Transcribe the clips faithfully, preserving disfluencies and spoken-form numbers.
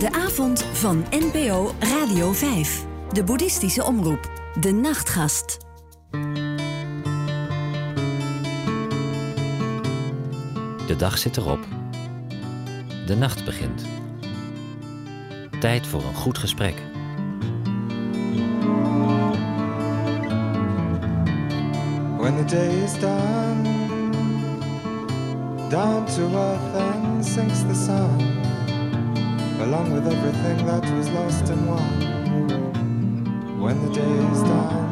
De avond van N P O Radio vijf. De boeddhistische omroep. De Nachtgast. De dag zit erop. De nacht begint. Tijd voor een goed gesprek. When the day is done, down to earth and sinks the sun, along with everything that was lost and won. When the day is done.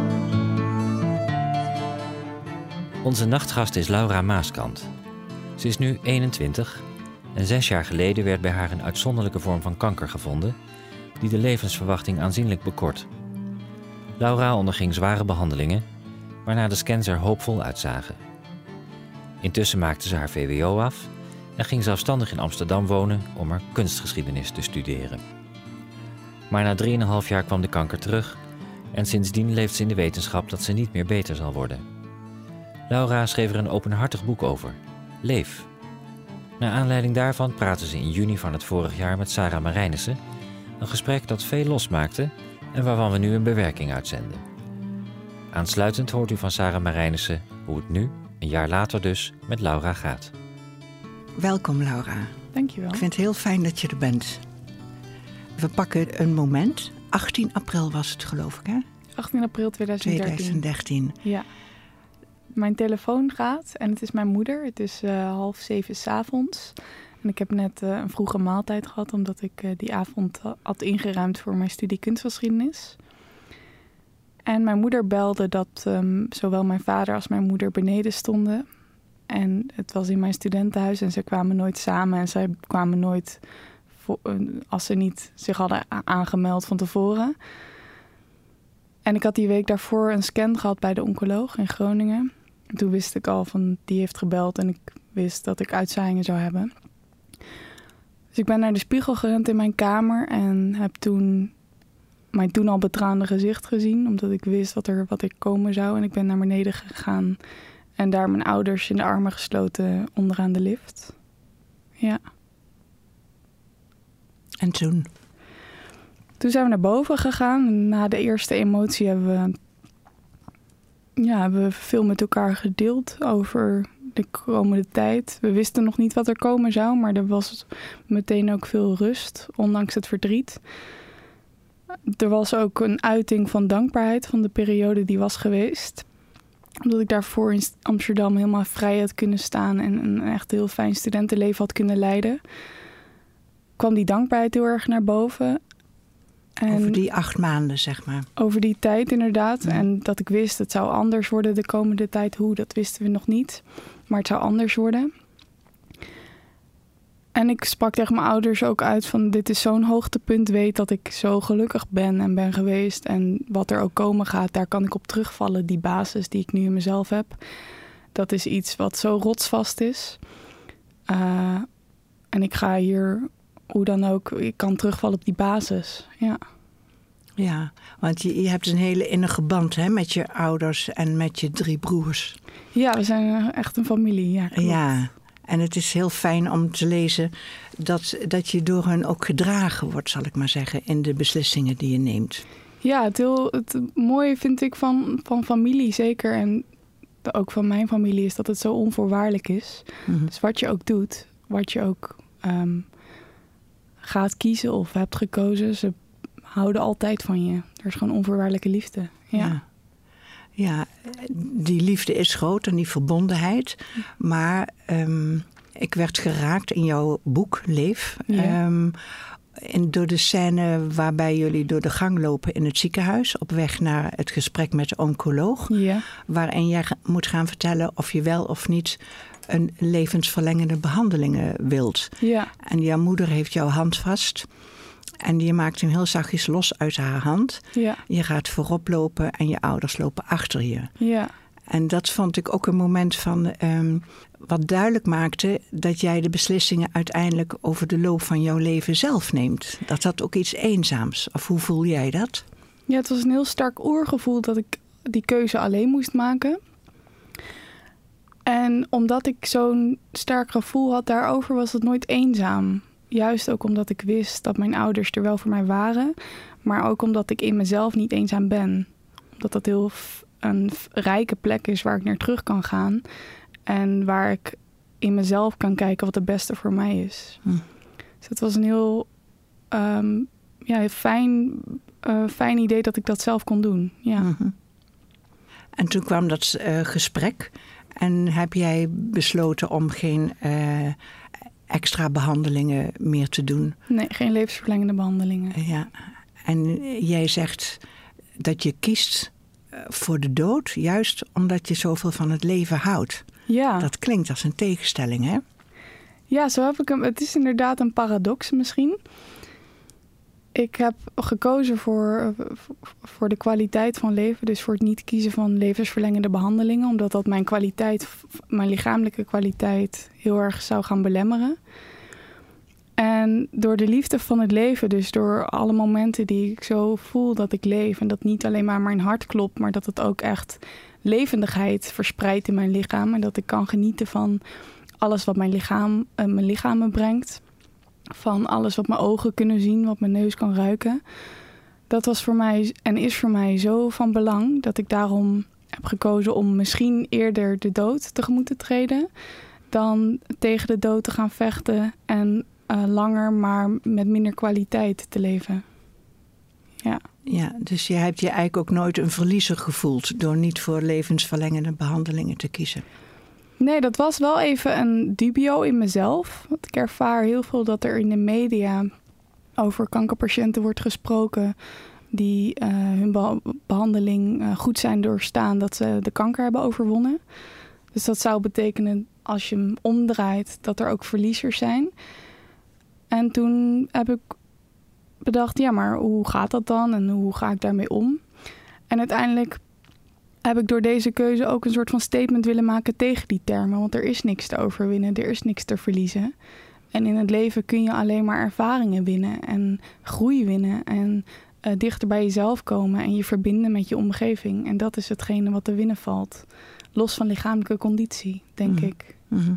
Onze nachtgast is Laura Maaskant. Ze is nu eenentwintig en zes jaar geleden werd bij haar een uitzonderlijke vorm van kanker gevonden die de levensverwachting aanzienlijk bekort. Laura onderging zware behandelingen, waarna de scans er hoopvol uitzagen. Intussen maakte ze haar V W O af en ging zelfstandig in Amsterdam wonen om er kunstgeschiedenis te studeren. Maar na drieënhalf jaar kwam de kanker terug en sindsdien leeft ze in de wetenschap dat ze niet meer beter zal worden. Laura schreef er een openhartig boek over, Leef. Naar aanleiding daarvan praten ze in juni van het vorig jaar met Sarah Marijnissen, een gesprek dat veel losmaakte en waarvan we nu een bewerking uitzenden. Aansluitend hoort u van Sarah Marijnissen hoe het nu, een jaar later dus, met Laura gaat. Welkom Laura. Dankjewel. Ik vind het heel fijn dat je er bent. We pakken een moment. achttien april was het, geloof ik, hè? achttien april tweeduizend dertien. tweeduizend dertien. Ja. Mijn telefoon gaat en het is mijn moeder. Het is uh, half zeven 's avonds. En ik heb net uh, een vroege maaltijd gehad, omdat ik uh, die avond uh, had ingeruimd voor mijn studie kunstgeschiedenis. En mijn moeder belde dat um, zowel mijn vader als mijn moeder beneden stonden. En het was in mijn studentenhuis en ze kwamen nooit samen. En zij kwamen nooit voor, uh, als ze niet zich hadden a- aangemeld van tevoren. En ik had die week daarvoor een scan gehad bij de oncoloog in Groningen. En toen wist ik al van, die heeft gebeld en ik wist dat ik uitzaaiingen zou hebben. Dus ik ben naar de spiegel gerend in mijn kamer en heb toen mijn toen al betraande gezicht gezien, omdat ik wist wat er, wat er komen zou. En ik ben naar beneden gegaan en daar mijn ouders in de armen gesloten onderaan de lift. Ja. En toen? Toen zijn we naar boven gegaan. En na de eerste emotie hebben we, ja, hebben we veel met elkaar gedeeld over de komende tijd. We wisten nog niet wat er komen zou, maar er was meteen ook veel rust, ondanks het verdriet. Er was ook een uiting van dankbaarheid van de periode die was geweest. Omdat ik daarvoor in Amsterdam helemaal vrij had kunnen staan en een echt heel fijn studentenleven had kunnen leiden, kwam die dankbaarheid heel erg naar boven. En over die acht maanden, zeg maar. Over die tijd, inderdaad. Ja. En dat ik wist, het zou anders worden de komende tijd. Hoe, dat wisten we nog niet. Maar het zou anders worden. En ik sprak tegen mijn ouders ook uit van, dit is zo'n hoogtepunt. Weet dat ik zo gelukkig ben en ben geweest. En wat er ook komen gaat, daar kan ik op terugvallen. Die basis die ik nu in mezelf heb. Dat is iets wat zo rotsvast is. Uh, en ik ga hier, hoe dan ook, ik kan terugvallen op die basis. Ja. Ja, want je, je hebt een hele innige band, hè, met je ouders en met je drie broers. Ja, we zijn echt een familie. Ja, klopt. Ja, en het is heel fijn om te lezen dat, dat je door hen ook gedragen wordt, zal ik maar zeggen, in de beslissingen die je neemt. Ja, het, heel, het mooie vind ik van, van familie zeker, en ook van mijn familie, is dat het zo onvoorwaardelijk is. Mm-hmm. Dus wat je ook doet, wat je ook um, gaat kiezen of hebt gekozen, ze houden altijd van je. Er is gewoon onvoorwaardelijke liefde. Ja. Ja. Ja, die liefde is groot en die verbondenheid. Maar um, ik werd geraakt in jouw boek, Leef. Ja. Um, en door de scène waarbij jullie door de gang lopen in het ziekenhuis, op weg naar het gesprek met de oncoloog. Ja. Waarin jij moet gaan vertellen of je wel of niet een levensverlengende behandelingen wilt. Ja. En jouw moeder heeft jouw hand vast. En je maakt hem heel zachtjes los uit haar hand. Ja. Je gaat voorop lopen en je ouders lopen achter je. Ja. En dat vond ik ook een moment van um, wat duidelijk maakte dat jij de beslissingen uiteindelijk over de loop van jouw leven zelf neemt. Dat had ook iets eenzaams. Of hoe voel jij dat? Ja, het was een heel sterk oorgevoel dat ik die keuze alleen moest maken. En omdat ik zo'n sterk gevoel had daarover, was het nooit eenzaam. juist ook omdat ik wist dat mijn ouders er wel voor mij waren. Maar ook omdat ik in mezelf niet eenzaam ben. Omdat dat heel f- een f- rijke plek is waar ik naar terug kan gaan. En waar ik in mezelf kan kijken wat het beste voor mij is. Hm. Dus het was een heel, um, ja, heel fijn, uh, fijn idee dat ik dat zelf kon doen. Ja. Mm-hmm. En toen kwam dat uh, gesprek. En heb jij besloten om geen uh, extra behandelingen meer te doen? Nee, geen levensverlengende behandelingen. Uh, ja. En jij zegt dat je kiest voor de dood, juist omdat je zoveel van het leven houdt. Ja. Dat klinkt als een tegenstelling, hè? Ja, zo heb ik hem. Het is inderdaad een paradox misschien. Ik heb gekozen voor, voor de kwaliteit van leven. Dus voor het niet kiezen van levensverlengende behandelingen. Omdat dat mijn kwaliteit, mijn lichamelijke kwaliteit heel erg zou gaan belemmeren. En door de liefde van het leven, dus door alle momenten die ik zo voel dat ik leef. En dat niet alleen maar mijn hart klopt, maar dat het ook echt levendigheid verspreidt in mijn lichaam. En dat ik kan genieten van alles wat mijn lichaam, uh, mijn lichaam me brengt. Van alles wat mijn ogen kunnen zien, wat mijn neus kan ruiken. Dat was voor mij en is voor mij zo van belang dat ik daarom heb gekozen om misschien eerder de dood tegemoet te treden dan tegen de dood te gaan vechten en uh, langer, maar met minder kwaliteit te leven. Ja. Ja, dus je hebt je eigenlijk ook nooit een verliezer gevoeld door niet voor levensverlengende behandelingen te kiezen. Nee, dat was wel even een dubio in mezelf. Want ik ervaar heel veel dat er in de media over kankerpatiënten wordt gesproken die uh, hun be- behandeling uh, goed zijn doorstaan, dat ze de kanker hebben overwonnen. Dus dat zou betekenen, als je hem omdraait, dat er ook verliezers zijn. En toen heb ik bedacht, ja, maar hoe gaat dat dan en hoe ga ik daarmee om? En uiteindelijk heb ik door deze keuze ook een soort van statement willen maken tegen die termen. Want er is niks te overwinnen, er is niks te verliezen. En in het leven kun je alleen maar ervaringen winnen en groei winnen en uh, dichter bij jezelf komen en je verbinden met je omgeving. En dat is hetgene wat te winnen valt. Los van lichamelijke conditie, denk mm-hmm. ik. Mm-hmm.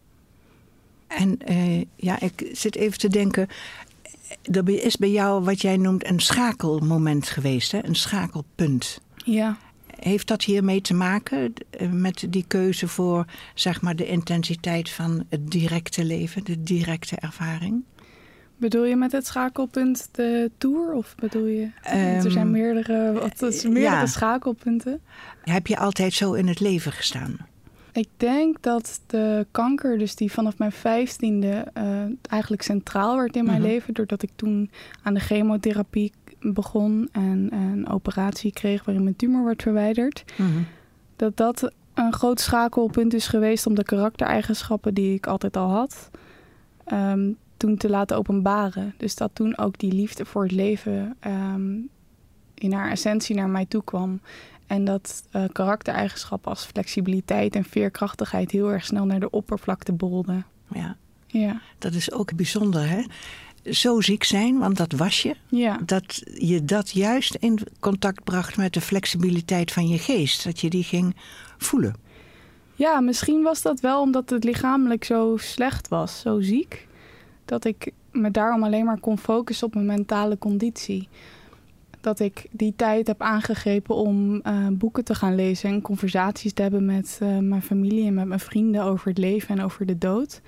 En uh, ja, ik zit even te denken, er is bij jou wat jij noemt een schakelmoment geweest, hè? Een schakelpunt. Ja. Heeft dat hiermee te maken met die keuze voor, zeg maar, de intensiteit van het directe leven, de directe ervaring? Bedoel je met het schakelpunt de tour? Of bedoel je, um, er zijn meerdere, wat is, meerdere ja. schakelpunten? Heb je altijd zo in het leven gestaan? Ik denk dat de kanker, dus die vanaf mijn vijftiende uh, eigenlijk centraal werd in mijn mm-hmm. leven. Doordat ik toen aan de chemotherapie begon en een operatie kreeg waarin mijn tumor werd verwijderd. Mm-hmm. Dat dat een groot schakelpunt is geweest om de karaktereigenschappen die ik altijd al had, um, toen te laten openbaren. Dus dat toen ook die liefde voor het leven um, in haar essentie naar mij toe kwam. En dat uh, karaktereigenschappen als flexibiliteit en veerkrachtigheid heel erg snel naar de oppervlakte bolden. Ja. Ja. Dat is ook bijzonder, hè? Zo ziek zijn, want dat was je. Ja. Dat je dat juist in contact bracht met de flexibiliteit van je geest. Dat je die ging voelen. Ja, misschien was dat wel omdat het lichamelijk zo slecht was, zo ziek. Dat ik me daarom alleen maar kon focussen op mijn mentale conditie. Dat ik die tijd heb aangegrepen om uh, boeken te gaan lezen en conversaties te hebben met uh, mijn familie en met mijn vrienden over het leven en over de dood.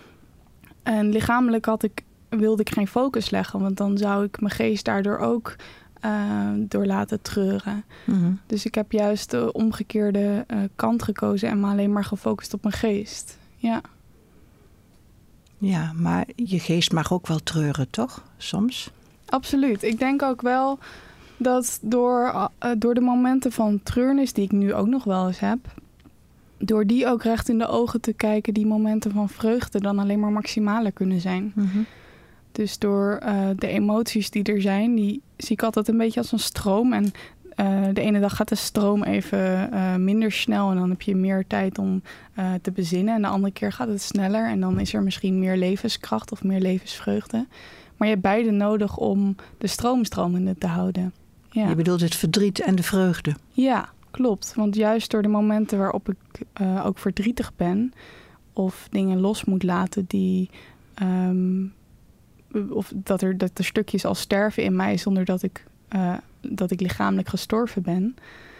En lichamelijk had ik, wilde ik geen focus leggen, want dan zou ik mijn geest daardoor ook uh, door laten treuren. Mm-hmm. Dus ik heb juist de omgekeerde uh, kant gekozen en me alleen maar gefocust op mijn geest. Ja. Ja, maar je geest mag ook wel treuren, toch? Soms? Absoluut. Ik denk ook wel dat door, uh, door de momenten van treurnis die ik nu ook nog wel eens heb, door die ook recht in de ogen te kijken, die momenten van vreugde dan alleen maar maximaler kunnen zijn. Mm-hmm. Dus door uh, de emoties die er zijn, die zie ik altijd een beetje als een stroom. En uh, de ene dag gaat de stroom even uh, minder snel en dan heb je meer tijd om uh, te bezinnen. En de andere keer gaat het sneller en dan is er misschien meer levenskracht of meer levensvreugde. Maar je hebt beide nodig om de stroom stromende te houden. Ja. Je bedoelt het verdriet en de vreugde? Ja, klopt. Want juist door de momenten waarop ik uh, ook verdrietig ben of dingen los moet laten die, um, of dat er, dat er stukjes al sterven in mij zonder dat ik, uh, dat ik lichamelijk gestorven ben,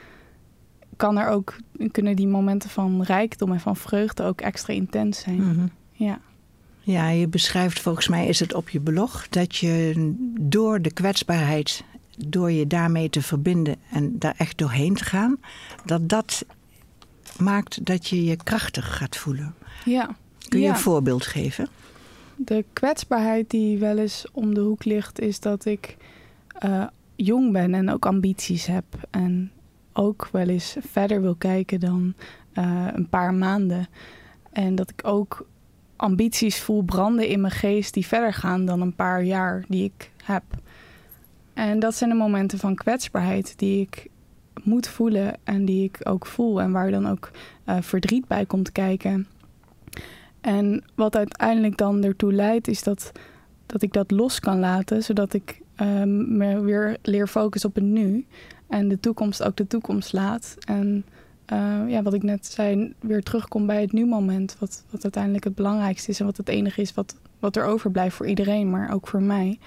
kan er ook, kunnen die momenten van rijkdom en van vreugde ook extra intens zijn. Mm-hmm. Ja. Ja, je beschrijft, volgens mij is het op je blog, dat je door de kwetsbaarheid, door je daarmee te verbinden en daar echt doorheen te gaan, dat dat maakt dat je je krachtig gaat voelen. Ja. Kun je ja. een voorbeeld geven? De kwetsbaarheid die wel eens om de hoek ligt, is dat ik uh, jong ben en ook ambities heb. En ook wel eens verder wil kijken dan uh, een paar maanden. En dat ik ook ambities voel branden in mijn geest die verder gaan dan een paar jaar die ik heb. En dat zijn de momenten van kwetsbaarheid die ik moet voelen en die ik ook voel. En waar dan ook uh, verdriet bij komt kijken. En wat uiteindelijk dan ertoe leidt, is dat, dat ik dat los kan laten, zodat ik um, me weer leer focussen op het nu. En de toekomst ook de toekomst laat. En uh, ja, wat ik net zei, weer terugkom bij het nu-moment. Wat, wat uiteindelijk het belangrijkste is en wat het enige is wat, wat er overblijft voor iedereen, maar ook voor mij.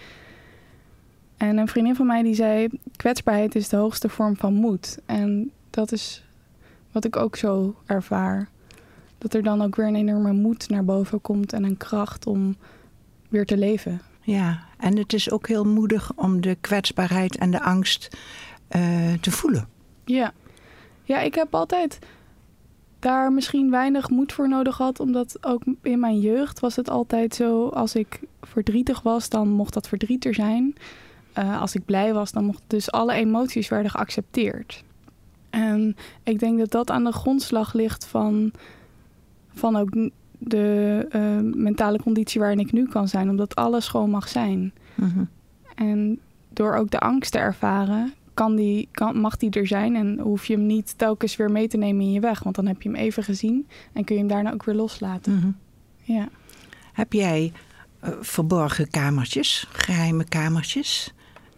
En een vriendin van mij die zei, kwetsbaarheid is de hoogste vorm van moed. En dat is wat ik ook zo ervaar. Dat er dan ook weer een enorme moed naar boven komt en een kracht om weer te leven. Ja, en het is ook heel moedig om de kwetsbaarheid en de angst uh, te voelen. Ja. ja, ik heb altijd daar misschien weinig moed voor nodig gehad. Omdat ook in mijn jeugd was het altijd zo, als ik verdrietig was, dan mocht dat verdriet er zijn. Uh, als ik blij was, dan mocht dus alle emoties werden geaccepteerd. En ik denk dat dat aan de grondslag ligt van... van ook de uh, mentale conditie waarin ik nu kan zijn. Omdat alles gewoon mag zijn. Mm-hmm. En door ook de angst te ervaren, kan die, kan, mag die er zijn. En hoef je hem niet telkens weer mee te nemen in je weg. Want dan heb je hem even gezien en kun je hem daarna ook weer loslaten. Mm-hmm. Ja. Heb jij uh, verborgen kamertjes, geheime kamertjes?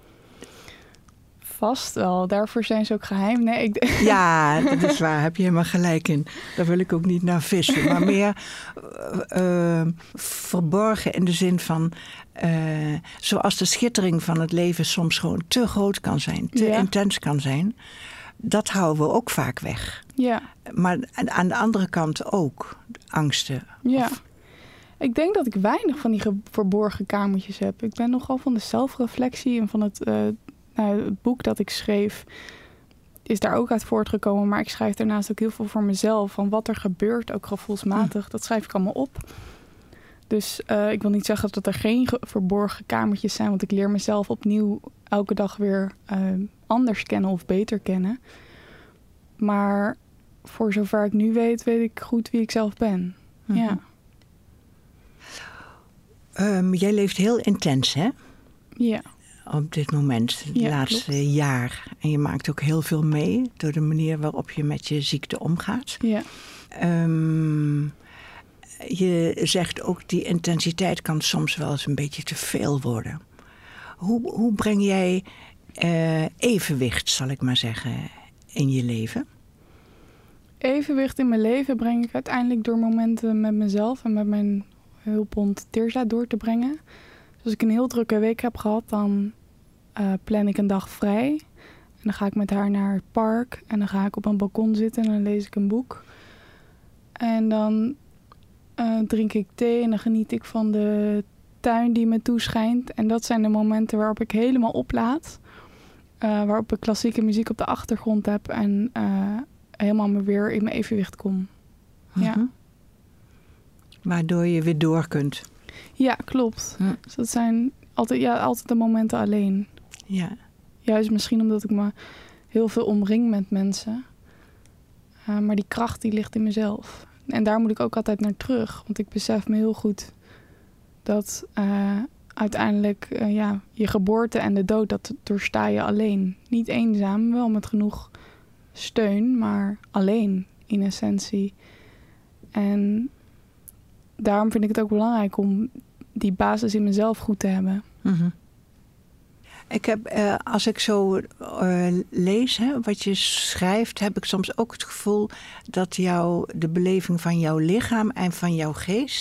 Vast wel. Daarvoor zijn ze ook geheim. Nee, ik... Ja, dat is waar. Heb je helemaal gelijk in. Daar wil ik ook niet naar vissen. Maar meer uh, verborgen in de zin van... Uh, zoals de schittering van het leven soms gewoon te groot kan zijn. Te ja. intens kan zijn. Dat houden we ook vaak weg. Ja. Maar aan de andere kant ook. Angsten. Ja. Of... Ik denk dat ik weinig van die ge- verborgen kamertjes heb. Ik ben nogal van de zelfreflectie en van het... Uh, Nou, het boek dat ik schreef is daar ook uit voortgekomen. Maar ik schrijf daarnaast ook heel veel voor mezelf. Van wat er gebeurt, ook gevoelsmatig. Dat schrijf ik allemaal op. Dus uh, ik wil niet zeggen dat er geen ge- verborgen kamertjes zijn. Want ik leer mezelf opnieuw elke dag weer uh, anders kennen of beter kennen. Maar voor zover ik nu weet, weet ik goed wie ik zelf ben. Mm-hmm. Ja. Um, jij leeft heel intens, hè? Ja. Op dit moment, het ja, laatste klopt. jaar. En je maakt ook heel veel mee door de manier waarop je met je ziekte omgaat. Ja. Um, je zegt ook, die intensiteit kan soms wel eens een beetje te veel worden. Hoe, hoe breng jij uh, evenwicht, zal ik maar zeggen, in je leven? Evenwicht in mijn leven breng ik uiteindelijk door momenten met mezelf en met mijn hulphond Tirza door te brengen. Dus als ik een heel drukke week heb gehad, dan uh, plan ik een dag vrij. En dan ga ik met haar naar het park en dan ga ik op een balkon zitten en dan lees ik een boek. En dan uh, drink ik thee en dan geniet ik van de tuin die me toeschijnt. En dat zijn de momenten waarop ik helemaal oplaad. Uh, waarop ik klassieke muziek op de achtergrond heb en uh, helemaal me weer in mijn evenwicht kom. Mm-hmm. Ja. Waardoor je weer door kunt. Ja, klopt. Hm. Dus dat zijn altijd, ja, altijd de momenten alleen. Ja. Juist misschien omdat ik me heel veel omring met mensen. Uh, maar die kracht die ligt in mezelf. En daar moet ik ook altijd naar terug. Want ik besef me heel goed dat uh, uiteindelijk uh, ja, je geboorte en de dood, dat doorsta je alleen. Niet eenzaam, wel met genoeg steun, maar alleen in essentie. En daarom vind ik het ook belangrijk om die basis in mezelf goed te hebben. Mm-hmm. Ik heb, uh, als ik zo uh, lees, hè, wat je schrijft, heb ik soms ook het gevoel dat jou, de beleving van jouw lichaam en van jouw geest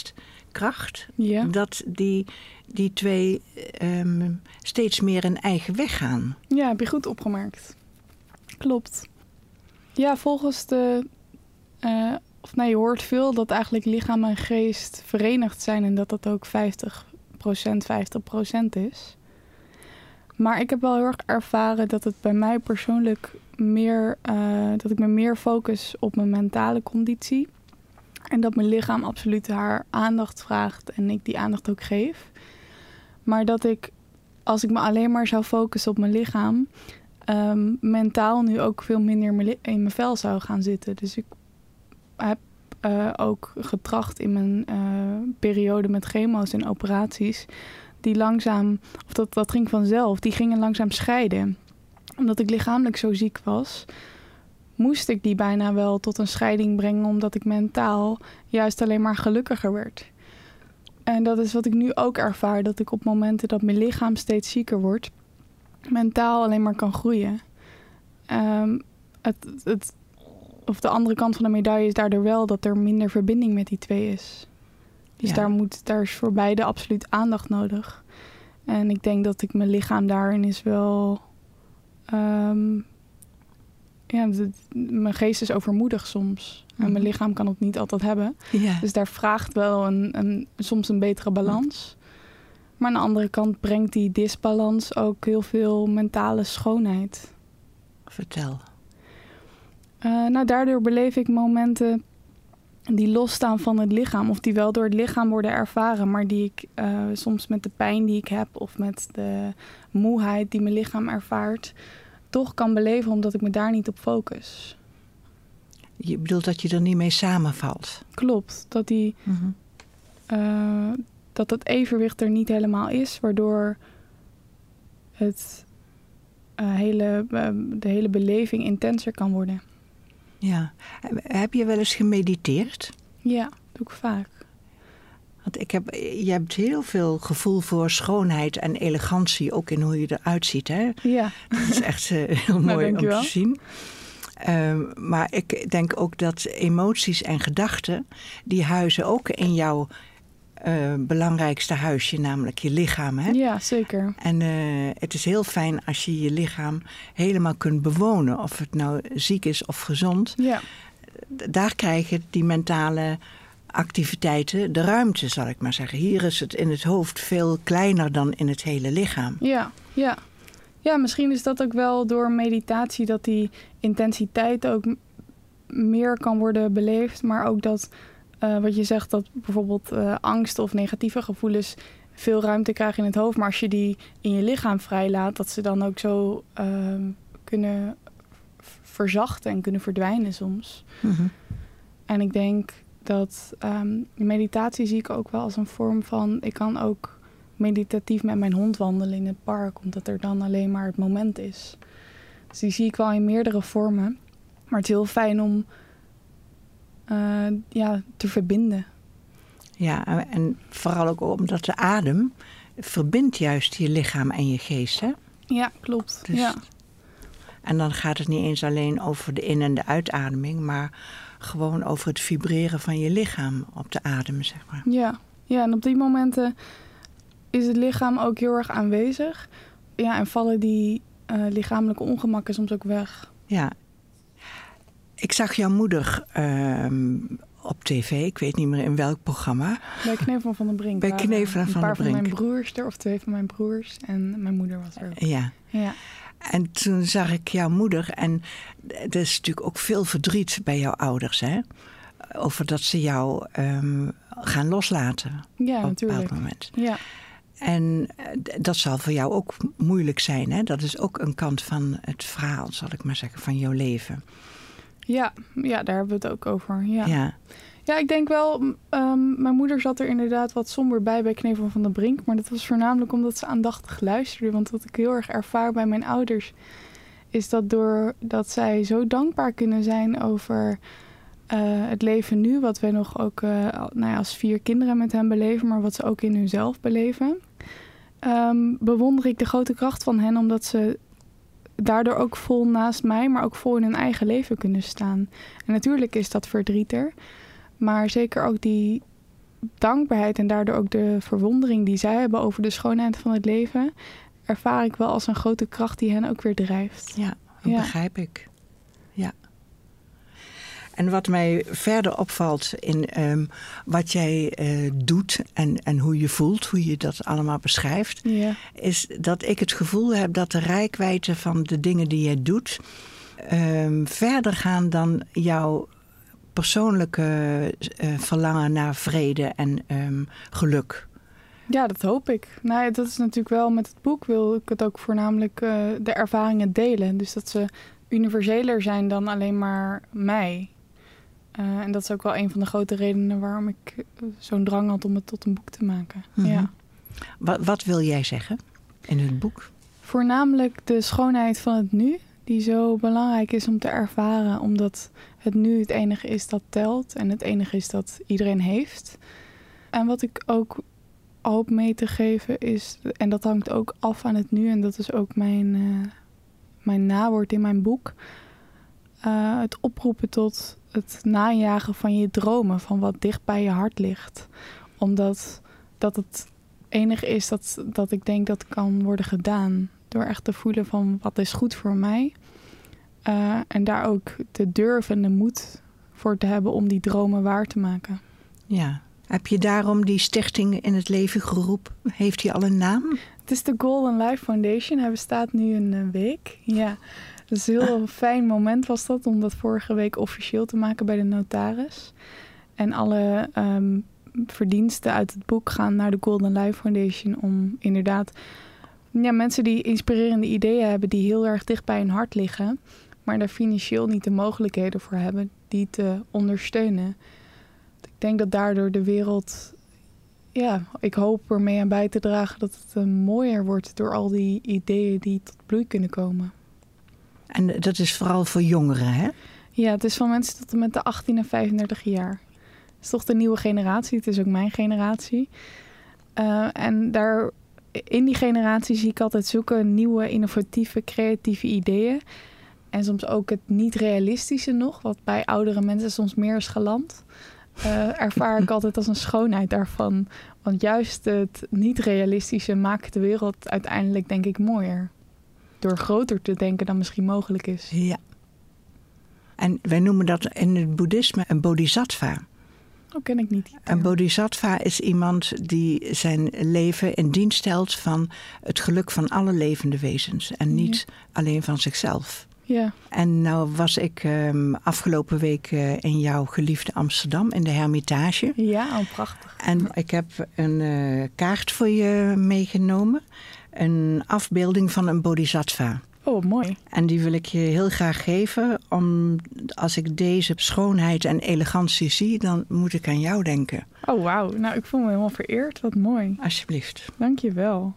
kracht, Ja. dat die, die twee um, steeds meer een eigen weg gaan. Ja, heb je goed opgemerkt. Klopt. Ja, volgens de... Uh, of nee, je hoort veel dat eigenlijk lichaam en geest verenigd zijn en dat dat ook vijftig procent, vijftig procent is. Maar ik heb wel heel erg ervaren dat het bij mij persoonlijk meer, uh, dat ik me meer focus op mijn mentale conditie. En dat mijn lichaam absoluut haar aandacht vraagt en ik die aandacht ook geef. Maar dat ik, als ik me alleen maar zou focussen op mijn lichaam, um, mentaal nu ook veel minder in mijn, li- in mijn vel zou gaan zitten. Dus ik heb uh, ook getracht in mijn uh, periode met chemo's en operaties, die langzaam, of dat, dat ging vanzelf, die gingen langzaam scheiden. Omdat ik lichamelijk zo ziek was, moest ik die bijna wel tot een scheiding brengen, omdat ik mentaal juist alleen maar gelukkiger werd. En dat is wat ik nu ook ervaar, dat ik op momenten dat mijn lichaam steeds zieker wordt, mentaal alleen maar kan groeien. Um, het, het, of de andere kant van de medaille is daardoor wel dat er minder verbinding met die twee is. Dus ja. daar, moet, daar is voor beide absoluut aandacht nodig. En ik denk dat ik mijn lichaam daarin is wel... Um, ja, de, mijn geest is overmoedig soms. Mm. En mijn lichaam kan het niet altijd hebben. Ja. Dus daar vraagt wel een, een, soms een betere balans. Maar aan de andere kant brengt die disbalans ook heel veel mentale schoonheid. Vertel. Uh, nou, daardoor beleef ik momenten die losstaan van het lichaam. Of die wel door het lichaam worden ervaren. Maar die ik uh, soms met de pijn die ik heb of met de moeheid die mijn lichaam ervaart, toch kan beleven omdat ik me daar niet op focus. Je bedoelt dat je er niet mee samenvalt? Klopt. Dat, die, mm-hmm. uh, dat het evenwicht er niet helemaal is. Waardoor het, uh, hele, uh, de hele beleving intenser kan worden. Ja. Heb je wel eens gemediteerd? Ja, doe ik vaak. Want ik heb, je hebt heel veel gevoel voor schoonheid en elegantie, ook in hoe je eruit ziet, hè? Ja. Dat is echt uh, heel mooi nou, om wel. te zien. Uh, maar ik denk ook dat emoties en gedachten, die huizen ook in jouw uh, belangrijkste huisje, namelijk je lichaam, hè? Ja, zeker. En uh, het is heel fijn als je je lichaam helemaal kunt bewonen, of het nou ziek is of gezond. Ja. Daar krijgen die mentale activiteiten de ruimte, zal ik maar zeggen. Hier is het in het hoofd veel kleiner dan in het hele lichaam. Ja, ja. Ja, misschien is dat ook wel door meditatie dat die intensiteit ook m- meer kan worden beleefd. Maar ook dat, uh, wat je zegt, dat bijvoorbeeld uh, angst of negatieve gevoelens veel ruimte krijgen in het hoofd. Maar als je die in je lichaam vrijlaat, dat ze dan ook zo uh, kunnen verzachten en kunnen verdwijnen soms. Mm-hmm. En ik denk dat um, meditatie zie ik ook wel als een vorm van, ik kan ook meditatief met mijn hond wandelen in het park, omdat er dan alleen maar het moment is. Dus die zie ik wel in meerdere vormen. Maar het is heel fijn om uh, ja, te verbinden. Ja, en vooral ook omdat de adem verbindt juist je lichaam en je geest, hè? Ja, klopt. Dus, ja. En dan gaat het niet eens alleen over de in- en de uitademing, maar gewoon over het vibreren van je lichaam op de adem, zeg maar. Ja, ja, en op die momenten is het lichaam ook heel erg aanwezig. Ja, en vallen die uh, lichamelijke ongemakken soms ook weg. Ja. Ik zag jouw moeder uh, op tv, ik weet niet meer in welk programma. Bij Knevel van den Brink. Bij Knevel van den Brink. Een paar van mijn broers er, of twee van mijn broers. En mijn moeder was er ook. Ja. Ja. En toen zag ik jouw moeder en er is natuurlijk ook veel verdriet bij jouw ouders, hè? Over dat ze jou um, gaan loslaten. Ja, op natuurlijk. een bepaald moment. Ja. En dat zal voor jou ook moeilijk zijn, hè? Dat is ook een kant van het verhaal, zal ik maar zeggen, van jouw leven. Ja, ja, daar hebben we het ook over. Ja, ja. ja ik denk wel, um, mijn moeder zat er inderdaad wat somber bij bij Knevel van den Brink. Maar dat was voornamelijk omdat ze aandachtig luisterde. Want wat ik heel erg ervaar bij mijn ouders is dat doordat zij zo dankbaar kunnen zijn over uh, het leven nu. Wat wij nog ook uh, nou ja, als vier kinderen met hen beleven, maar wat ze ook in hunzelf beleven. Um, bewonder ik de grote kracht van hen, omdat ze daardoor ook vol naast mij, maar ook vol in hun eigen leven kunnen staan. En natuurlijk is dat verdrietig, maar zeker ook die dankbaarheid en daardoor ook de verwondering die zij hebben over de schoonheid van het leven, ervaar ik wel als een grote kracht die hen ook weer drijft. Ja, dat Ja. begrijp ik. Ja. En wat mij verder opvalt in um, wat jij uh, doet en, en hoe je voelt, hoe je dat allemaal beschrijft, Ja. is dat ik het gevoel heb dat de reikwijdte van de dingen die jij doet um, verder gaan dan jouw persoonlijke uh, verlangen naar vrede en um, geluk. Ja, dat hoop ik. Nou, ja, dat is natuurlijk wel met het boek wil ik het ook voornamelijk uh, de ervaringen delen. Dus dat ze universeler zijn dan alleen maar mij. Uh, en dat is ook wel een van de grote redenen waarom ik uh, zo'n drang had om het tot een boek te maken. Mm-hmm. Ja. Wat, wat wil jij zeggen in het boek? Voornamelijk de schoonheid van het nu, die zo belangrijk is om te ervaren, omdat het nu het enige is dat telt en het enige is dat iedereen heeft. En wat ik ook hoop mee te geven is, en dat hangt ook af aan het nu, en dat is ook mijn, uh, mijn nawoord in mijn boek, uh, het oproepen tot het najagen van je dromen, van wat dicht bij je hart ligt. Omdat dat het enige is dat, dat ik denk dat kan worden gedaan. Door echt te voelen van wat is goed voor mij. Uh, en daar ook de durf en de moed voor te hebben om die dromen waar te maken. Ja. Heb je daarom die stichting in het leven geroepen? Heeft die al een naam? Het is de Golden Life Foundation. Hij bestaat nu een week. Ja, dus een heel fijn moment was dat om dat vorige week officieel te maken bij de notaris. En alle um, verdiensten uit het boek gaan naar de Golden Life Foundation om inderdaad ja, mensen die inspirerende ideeën hebben die heel erg dicht bij hun hart liggen, maar daar financieel niet de mogelijkheden voor hebben, die te ondersteunen. Ik denk dat daardoor de wereld, ja, ik hoop ermee aan bij te dragen dat het uh, mooier wordt door al die ideeën die tot bloei kunnen komen. En dat is vooral voor jongeren, hè? Ja, het is van mensen tot en met de achttien en vijfendertig jaar. Het is toch de nieuwe generatie, het is ook mijn generatie. Uh, en daar, in die generatie zie ik altijd zulke nieuwe, innovatieve, creatieve ideeën. En soms ook het niet realistische nog, wat bij oudere mensen soms meer is geland. Uh, ervaar ik altijd als een schoonheid daarvan. Want juist het niet-realistische maakt de wereld uiteindelijk, denk ik, mooier. Door groter te denken dan misschien mogelijk is. Ja. En wij noemen dat in het boeddhisme een bodhisattva. Dat ken ik niet. Een bodhisattva is iemand die zijn leven in dienst stelt van het geluk van alle levende wezens. En niet ja. alleen van zichzelf. Ja. En nou was ik um, afgelopen week uh, in jouw geliefde Amsterdam in de Hermitage. Ja, oh, prachtig. En ik heb een uh, kaart voor je meegenomen. Een afbeelding van een bodhisattva. Oh, mooi. En die wil ik je heel graag geven. Om, als ik deze schoonheid en elegantie zie, dan moet ik aan jou denken. Oh, wauw. Nou, ik voel me helemaal vereerd. Wat mooi. Alsjeblieft. Dank je wel.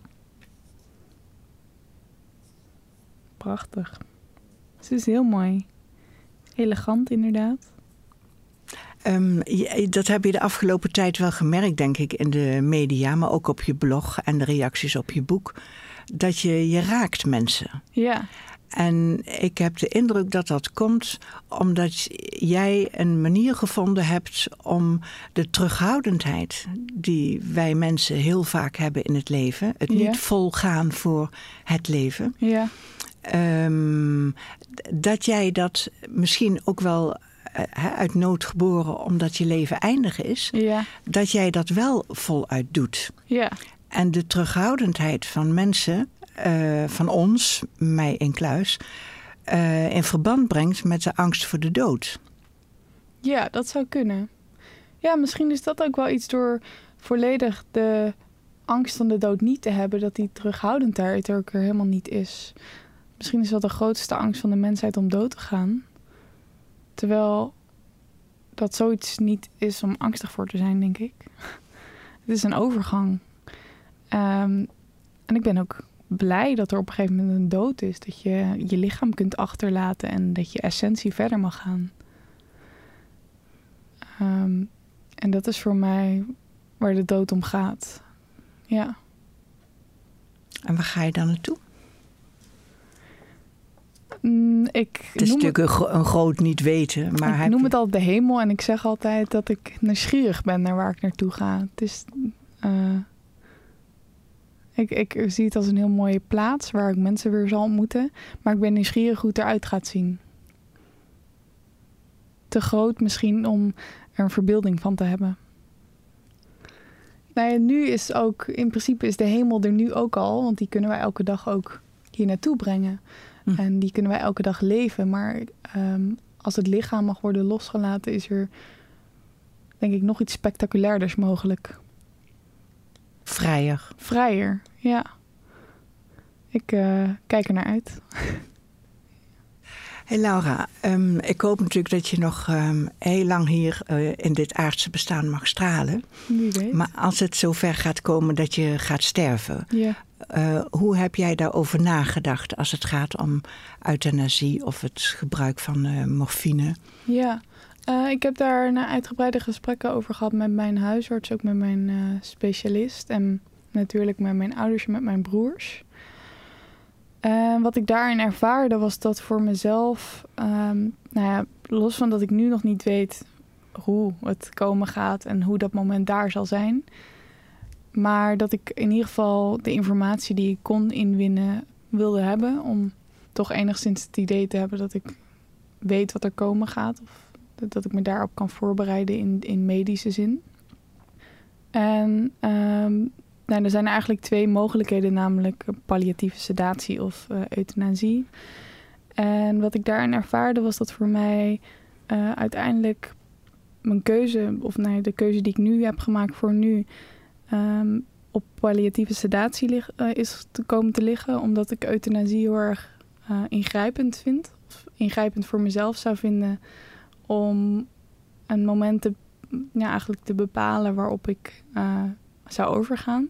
Prachtig. Het is heel mooi. Elegant, inderdaad. Um, je, dat heb je de afgelopen tijd wel gemerkt, denk ik, in de media, maar ook op je blog en de reacties op je boek. Dat je, je raakt mensen. Ja. En ik heb de indruk dat dat komt omdat jij een manier gevonden hebt om de terughoudendheid die wij mensen heel vaak hebben in het leven, het Ja. niet volgaan voor het leven, Ja. um, dat jij dat misschien ook wel uh, uit nood geboren omdat je leven eindig is, Ja. dat jij dat wel voluit doet. Ja. En de terughoudendheid van mensen, uh, van ons, mij incluis, uh, in verband brengt met de angst voor de dood. Ja, dat zou kunnen. Ja, misschien is dat ook wel iets door volledig de angst van de dood niet te hebben, dat die terughoudendheid er ook er helemaal niet is. Misschien is dat de grootste angst van de mensheid om dood te gaan. Terwijl dat zoiets niet is om angstig voor te zijn, denk ik. Het is een overgang. Um, en ik ben ook blij dat er op een gegeven moment een dood is. Dat je je lichaam kunt achterlaten en dat je essentie verder mag gaan. Um, en dat is voor mij waar de dood om gaat. Ja. En waar ga je dan naartoe? Mm, Um, ik het is noem natuurlijk het, een, gro- een groot niet weten. Maar ik heb noem je- het altijd de hemel en ik zeg altijd dat ik nieuwsgierig ben naar waar ik naartoe ga. Het is, uh, ik, ik zie het als een heel mooie plaats waar ik mensen weer zal ontmoeten. Maar ik ben nieuwsgierig hoe het eruit gaat zien. Te groot misschien om er een verbeelding van te hebben. Nou ja, nu is ook, in principe is de hemel er nu ook al. Want die kunnen wij elke dag ook hier naartoe brengen. Hm. En die kunnen wij elke dag leven. Maar um, als het lichaam mag worden losgelaten, is er denk ik nog iets spectaculairders mogelijk. Vrijer. Vrijer, ja. Ik uh, kijk er naar uit. Hey Laura, um, ik hoop natuurlijk dat je nog um, heel lang hier uh, in dit aardse bestaan mag stralen. Wie weet. Maar als het zover gaat komen dat je gaat sterven, ja. uh, hoe heb jij daarover nagedacht als het gaat om euthanasie of het gebruik van uh, morfine? Ja, uh, ik heb daar een uitgebreide gesprekken over gehad met mijn huisarts, ook met mijn uh, specialist en natuurlijk met mijn ouders en met mijn broers. En uh, wat ik daarin ervaarde was dat voor mezelf, um, nou ja, los van dat ik nu nog niet weet hoe het komen gaat en hoe dat moment daar zal zijn, maar dat ik in ieder geval de informatie die ik kon inwinnen wilde hebben om toch enigszins het idee te hebben dat ik weet wat er komen gaat of dat ik me daarop kan voorbereiden in, in medische zin. En um, Nou, er zijn eigenlijk twee mogelijkheden, namelijk palliatieve sedatie of uh, euthanasie. En wat ik daarin ervaarde was dat voor mij uh, uiteindelijk mijn keuze, of nee, de keuze die ik nu heb gemaakt voor nu, um, op palliatieve sedatie lig, uh, is te komen te liggen, omdat ik euthanasie heel erg uh, ingrijpend vind, of ingrijpend voor mezelf zou vinden, om een moment te, ja, eigenlijk te bepalen waarop ik uh, zou overgaan.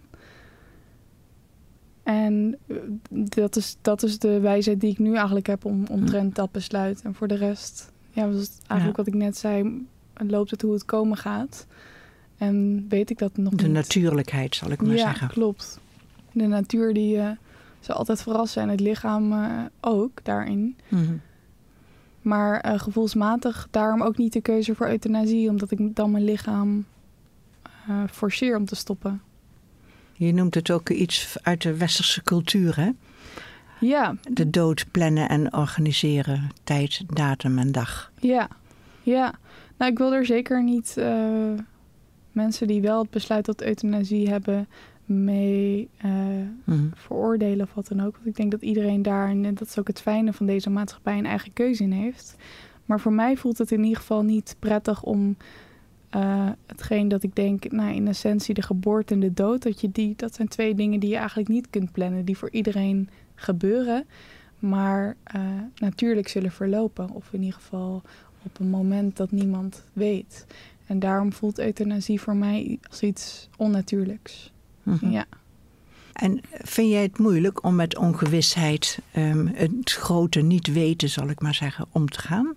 En dat is, dat is de wijsheid die ik nu eigenlijk heb om, omtrent dat besluit. En voor de rest, ja, was het eigenlijk ja. wat ik net zei, loopt het hoe het komen gaat. En weet ik dat nog de niet. De natuurlijkheid, zal ik maar ja, zeggen. Ja, klopt. De natuur die uh, zal altijd verrast zijn. Het lichaam uh, ook daarin. Mm-hmm. Maar uh, gevoelsmatig daarom ook niet de keuze voor euthanasie. Omdat ik dan mijn lichaam uh, forceer om te stoppen. Je noemt het ook iets uit de westerse cultuur, hè? Ja. De dood plannen en organiseren, tijd, datum en dag. Ja, ja. Nou, ik wil er zeker niet uh, mensen die wel het besluit tot euthanasie hebben mee uh, mm-hmm. veroordelen of wat dan ook. Want ik denk dat iedereen daar, en dat is ook het fijne van deze maatschappij, een eigen keuze in heeft. Maar voor mij voelt het in ieder geval niet prettig om Uh, hetgeen dat ik denk, nou, in essentie de geboorte en de dood, dat, je die, dat zijn twee dingen die je eigenlijk niet kunt plannen, die voor iedereen gebeuren, maar uh, natuurlijk zullen verlopen. Of in ieder geval op een moment dat niemand weet. En daarom voelt euthanasie voor mij als iets onnatuurlijks. Mm-hmm. Ja. En vind jij het moeilijk om met ongewisheid, um, het grote niet weten, zal ik maar zeggen, om te gaan?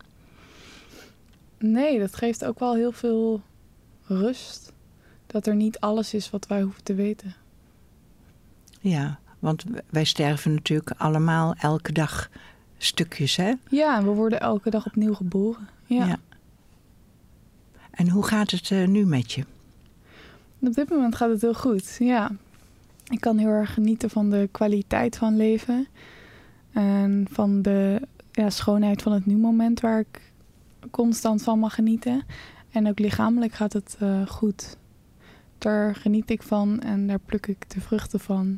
Nee, dat geeft ook wel heel veel rust. Dat er niet alles is wat wij hoeven te weten. Ja, want wij sterven natuurlijk allemaal elke dag stukjes, hè? Ja, en we worden elke dag opnieuw geboren. Ja. ja. En hoe gaat het uh, nu met je? Op dit moment gaat het heel goed, ja. Ik kan heel erg genieten van de kwaliteit van leven. En van de ja, schoonheid van het nu-moment waar ik constant van mag genieten. En ook lichamelijk gaat het uh, goed. Daar geniet ik van en daar pluk ik de vruchten van.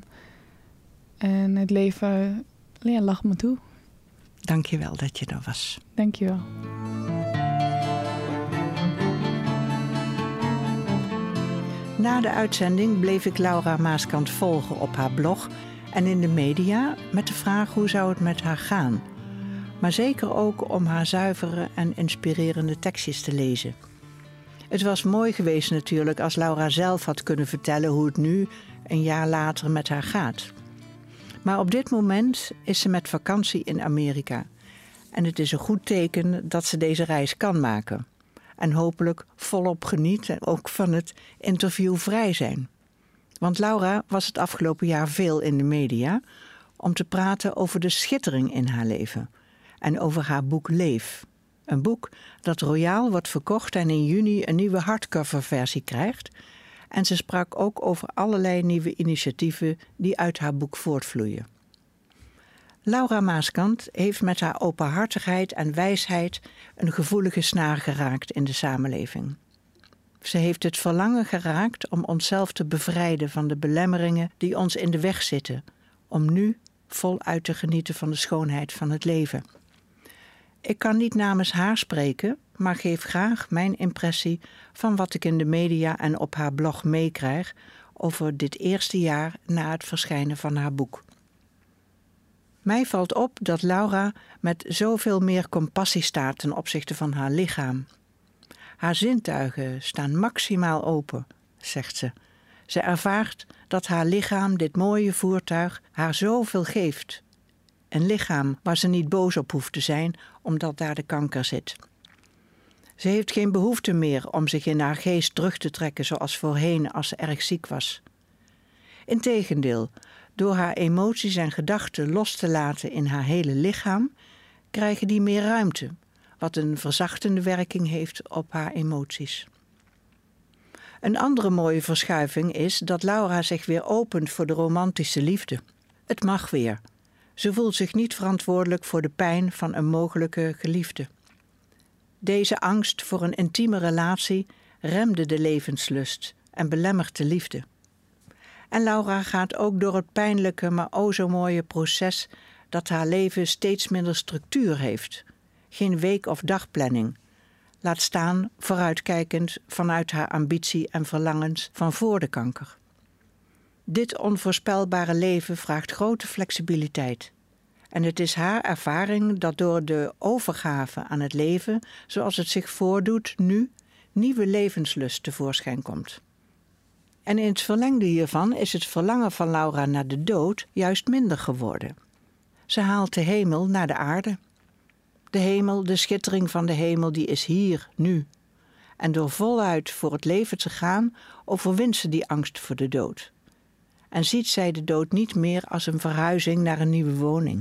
En het leven ja, lacht me toe. Dank je wel dat je er was. Dank je wel. Na de uitzending bleef ik Laura Maaskant volgen op haar blog en in de media met de vraag hoe zou het met haar gaan. Maar zeker ook om haar zuivere en inspirerende tekstjes te lezen. Het was mooi geweest natuurlijk als Laura zelf had kunnen vertellen hoe het nu, een jaar later, met haar gaat. Maar op dit moment is ze met vakantie in Amerika. En het is een goed teken dat ze deze reis kan maken. En hopelijk volop geniet en ook van het interviewvrij zijn. Want Laura was het afgelopen jaar veel in de media om te praten over de schittering in haar leven. en over haar boek Leef. Een boek dat royaal wordt verkocht en in juni een nieuwe hardcoverversie krijgt. En ze sprak ook over allerlei nieuwe initiatieven die uit haar boek voortvloeien. Laura Maaskant heeft met haar openhartigheid en wijsheid een gevoelige snaar geraakt in de samenleving. Ze heeft het verlangen geraakt om onszelf te bevrijden van de belemmeringen die ons in de weg zitten, om nu voluit te genieten van de schoonheid van het leven. Ik kan niet namens haar spreken, maar geef graag mijn impressie van wat ik in de media en op haar blog meekrijg over dit eerste jaar na het verschijnen van haar boek. Mij valt op dat Laura met zoveel meer compassie staat ten opzichte van haar lichaam. Haar zintuigen staan maximaal open, zegt ze. Ze ervaart dat haar lichaam, dit mooie voertuig, haar zoveel geeft. Een lichaam waar ze niet boos op hoeft te zijn, omdat daar de kanker zit. Ze heeft geen behoefte meer om zich in haar geest terug te trekken zoals voorheen als ze erg ziek was. Integendeel, door haar emoties en gedachten los te laten in haar hele lichaam, krijgen die meer ruimte, wat een verzachtende werking heeft op haar emoties. Een andere mooie verschuiving is dat Laura zich weer opent voor de romantische liefde. Het mag weer. Ze voelt zich niet verantwoordelijk voor de pijn van een mogelijke geliefde. Deze angst voor een intieme relatie remde de levenslust en belemmert de liefde. En Laura gaat ook door het pijnlijke, maar o zo mooie proces dat haar leven steeds minder structuur heeft. Geen week- of dagplanning. Laat staan vooruitkijkend vanuit haar ambitie en verlangens van voor de kanker. Dit onvoorspelbare leven vraagt grote flexibiliteit. En het is haar ervaring dat door de overgave aan het leven, zoals het zich voordoet nu, nieuwe levenslust tevoorschijn komt. En in het verlengde hiervan is het verlangen van Laura naar de dood juist minder geworden. Ze haalt de hemel naar de aarde. De hemel, de schittering van de hemel, die is hier, nu. En door voluit voor het leven te gaan, overwint ze die angst voor de dood. En ziet zij de dood niet meer als een verhuizing naar een nieuwe woning.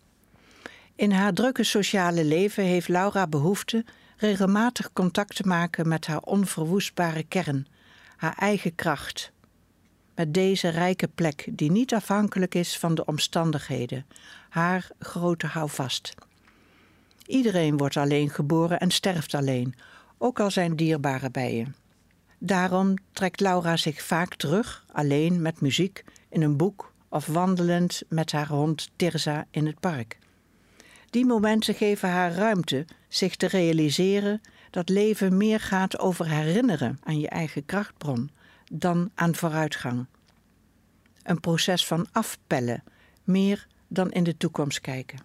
In haar drukke sociale leven heeft Laura behoefte regelmatig contact te maken met haar onverwoestbare kern, haar eigen kracht. Met deze rijke plek die niet afhankelijk is van de omstandigheden, haar grote houvast. Iedereen wordt alleen geboren en sterft alleen, ook al zijn dierbaren bij je. Daarom trekt Laura zich vaak terug, alleen met muziek, in een boek of wandelend met haar hond Tirza in het park. Die momenten geven haar ruimte zich te realiseren dat leven meer gaat over herinneren aan je eigen krachtbron dan aan vooruitgang. Een proces van afpellen, meer dan in de toekomst kijken.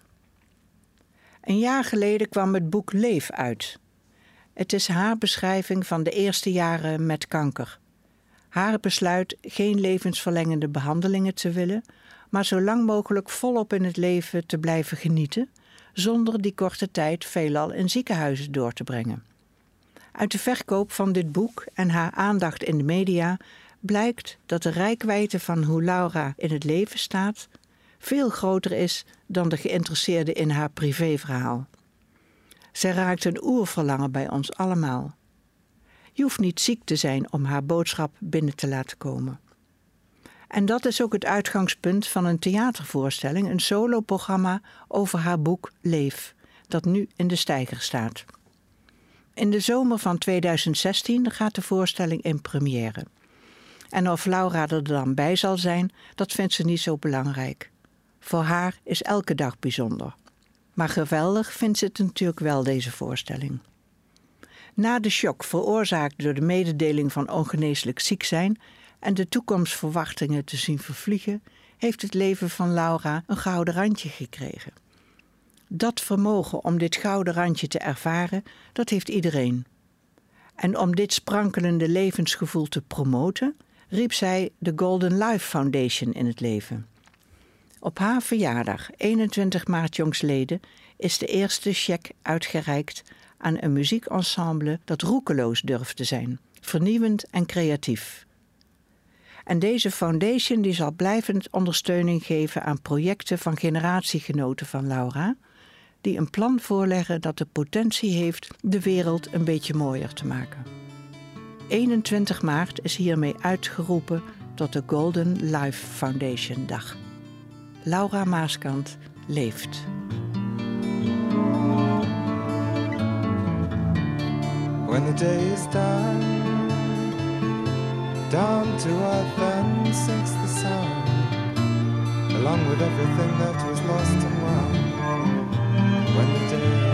Een jaar geleden kwam het boek Leef uit. Het is haar beschrijving van de eerste jaren met kanker. Haar besluit geen levensverlengende behandelingen te willen, maar zo lang mogelijk volop in het leven te blijven genieten, zonder die korte tijd veelal in ziekenhuizen door te brengen. Uit de verkoop van dit boek en haar aandacht in de media blijkt dat de reikwijdte van hoe Laura in het leven staat veel groter is dan de geïnteresseerde in haar privéverhaal. Zij raakt een oerverlangen bij ons allemaal. Je hoeft niet ziek te zijn om haar boodschap binnen te laten komen. En dat is ook het uitgangspunt van een theatervoorstelling, een soloprogramma over haar boek Leef, dat nu in de Steiger staat. In de zomer van tweeduizend zestien gaat de voorstelling in première. En of Laura er dan bij zal zijn, dat vindt ze niet zo belangrijk. Voor haar is elke dag bijzonder. Maar geweldig vindt ze het natuurlijk wel, deze voorstelling. Na de shock veroorzaakt door de mededeling van ongeneeslijk ziek zijn en de toekomstverwachtingen te zien vervliegen, heeft het leven van Laura een gouden randje gekregen. Dat vermogen om dit gouden randje te ervaren, dat heeft iedereen. En om dit sprankelende levensgevoel te promoten, riep zij de Golden Life Foundation in het leven. Op haar verjaardag, eenentwintig maart jongstleden, is de eerste cheque uitgereikt aan een muziekensemble dat roekeloos durft te zijn, vernieuwend en creatief. En deze foundation die zal blijvend ondersteuning geven aan projecten van generatiegenoten van Laura, die een plan voorleggen dat de potentie heeft de wereld een beetje mooier te maken. eenentwintig maart is hiermee uitgeroepen tot de Golden Life Foundation Dag. Laura Maaskant leeft. When the day is done, down to earth then sinks the sun, along with everything that was lost and won. When the day